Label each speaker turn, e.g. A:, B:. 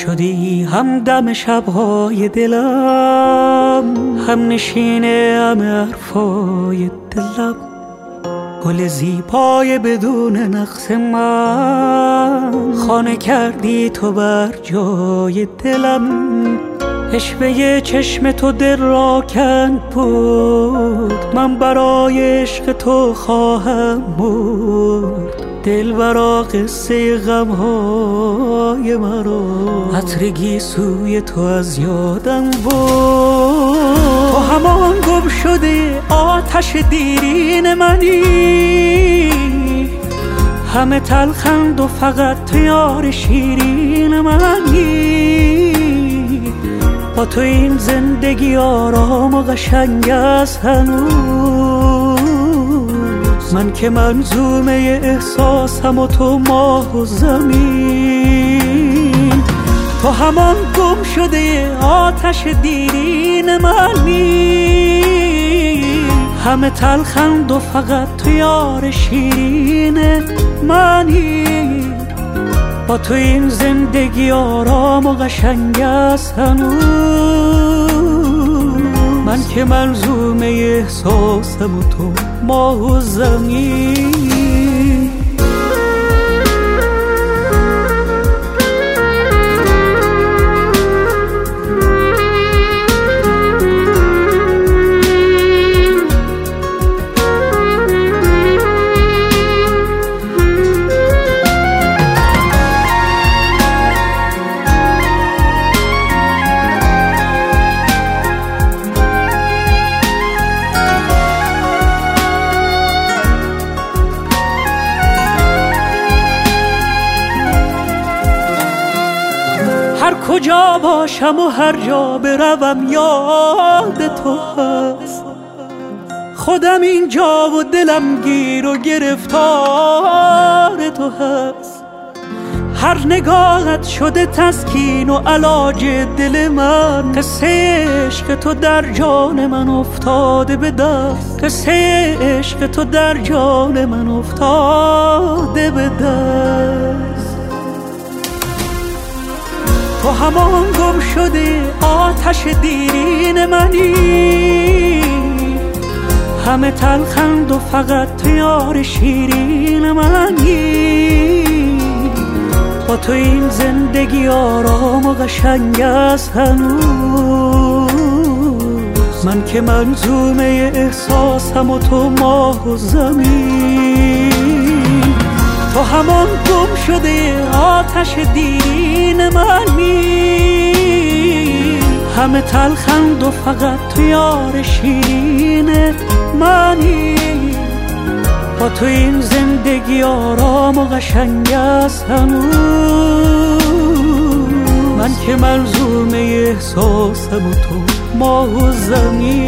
A: شدی همدم شبهای دلم، هم نشین همه حرفای دلم، گل زیبای بدون نقص من خانه کردی تو بر جای دلم. عشوه چشم تو دل را کند بود، من برای عشق تو خواهم مرد. دل برا قصه غمهای مرا عطر گیسوی تو از یادم بود. تو همان گم شده آتش دیرین منی، همه تلخند و فقط تو یار شیرین منی. با تو این زندگی آرام و قشنگ است هنوز، من که منظومه احساسم و تو ماه و زمین. تو همان گم شده آتش دیرین منی، همه تلخند و فقط تو یار شیرین منی. با تو این زندگی آرام و قشنگ است هنوز، من که منظومه احساسم و تو ماه و زمین. هر کجا باشم و هر جا بروم یاد تو هست، خودم اینجا و دلم گیر و گرفتار تو هست. هر نگاهت شده تسکین و علاج دل من، قصه عشق تو در جان من افتاده به دست، قصه عشق تو در جان من افتاده به دست. تو همان گم شده آتش دیرین منی، همه تلخند و فقط تو یار شیرین منی. با تو این زندگی آرام و قشنگ است هنوز، من که منظومه احساسم و تو ماه و زمین. تو همان گم شده آتش دیرین منی، همه تلخند و فقط تو یار شیرین منی. با تو این زندگی آرام و قشنگ است هنوز، من که منظومه احساسم و تو ماه و زمین.